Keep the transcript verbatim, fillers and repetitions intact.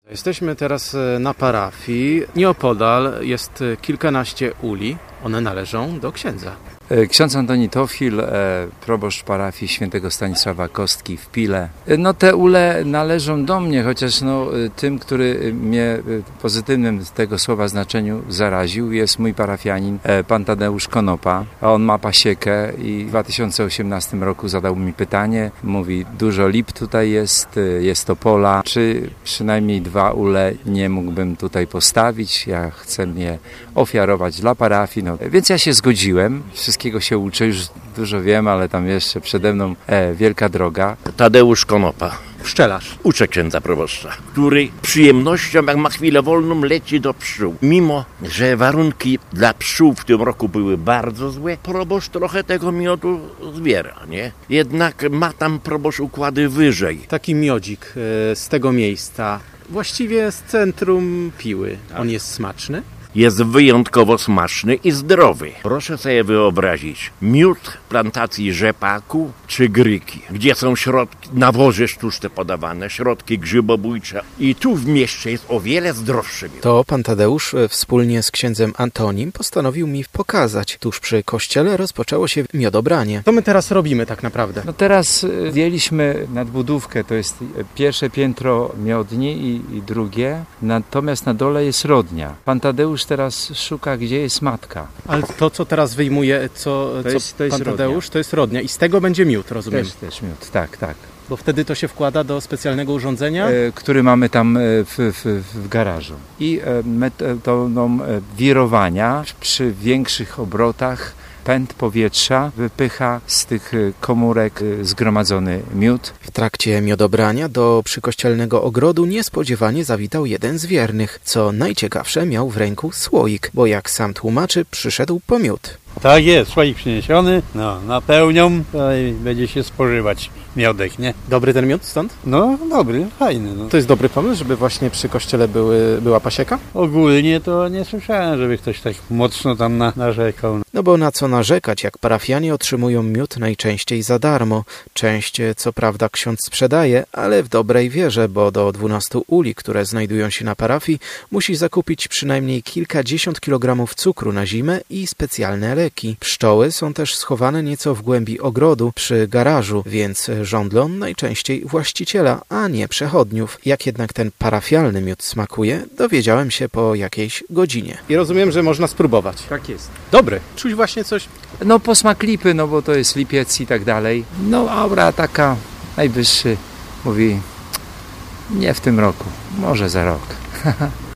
Jesteśmy teraz na parafii. Nieopodal jest kilkanaście uli. One należą do księdza. Ksiądz Antoni Tofil, proboszcz parafii świętego Stanisława Kostki w Pile. No te ule należą do mnie, chociaż no, tym, który mnie pozytywnym z tego słowa znaczeniu zaraził, jest mój parafianin, pan Tadeusz Konopa. On ma pasiekę i w dwa tysiące osiemnastym roku zadał mi pytanie. Mówi, dużo lip tutaj jest, jest to pola. Czy przynajmniej dwa ule nie mógłbym tutaj postawić? Ja chcę je ofiarować dla parafii. No, więc ja się zgodziłem. Wszystkiego się uczę, już dużo wiem, ale tam jeszcze przede mną e, wielka droga. Tadeusz Konopa, pszczelarz. Uczę księdza proboszcza, który przyjemnością, jak ma chwilę wolną, leci do pszczół. Mimo że warunki dla pszczół w tym roku były bardzo złe, proboszcz trochę tego miodu zbiera, nie? Jednak ma tam proboszcz układy wyżej. Taki miodzik e, z tego miejsca, właściwie z centrum Piły. On jest smaczny? Jest wyjątkowo smaczny i zdrowy. Proszę sobie wyobrazić miód plantacji rzepaku czy gryki, gdzie są środki, nawozy sztuczne podawane, środki grzybobójcze. I tu w mieście jest o wiele zdrowszy miód. To pan Tadeusz wspólnie z księdzem Antonim postanowił mi pokazać. Tuż przy kościele rozpoczęło się miodobranie. Co my teraz robimy tak naprawdę? No teraz zdjęliśmy nadbudówkę, to jest pierwsze piętro miodni i, i drugie, natomiast na dole jest rodnia. Pan Tadeusz teraz szuka, gdzie jest matka. Ale to, co teraz wyjmuje, co, To jest- co to jest pan rodnia. Tadeusz, to jest rodnia. I z tego będzie miód, rozumiem. Też, też miód, tak, tak. Bo wtedy to się wkłada do specjalnego urządzenia. E, który mamy tam e, w, w, w garażu. I e, metodą e, wirowania przy większych obrotach pęd powietrza wypycha z tych e, komórek e, zgromadzony miód. W trakcie miodobrania do przykościelnego ogrodu niespodziewanie zawitał jeden z wiernych. Co najciekawsze, miał w ręku słoik, bo jak sam tłumaczy, przyszedł po miód. Tak jest, słoik przyniesiony, no, napełnią, to i będzie się spożywać miodek, nie? Dobry ten miód stąd? No, dobry, fajny, no. To jest dobry pomysł, żeby właśnie przy kościele były, była pasieka? Ogólnie to nie słyszałem, żeby ktoś tak mocno tam na, narzekał. No bo na co narzekać, jak parafianie otrzymują miód najczęściej za darmo. Część, co prawda, ksiądz sprzedaje, ale w dobrej wierze, bo do dwunastu uli, które znajdują się na parafii, musi zakupić przynajmniej kilkadziesiąt kilogramów cukru na zimę i specjalne leki. Pszczoły są też schowane nieco w głębi ogrodu, przy garażu, więc żądlą najczęściej właściciela, a nie przechodniów. Jak jednak ten parafialny miód smakuje, dowiedziałem się po jakiejś godzinie. I rozumiem, że można spróbować. Tak jest. Dobry. Czuć właśnie coś. No posmak lipy, no bo to jest lipiec i tak dalej. No aura taka najwyższy mówi, nie w tym roku, może za rok.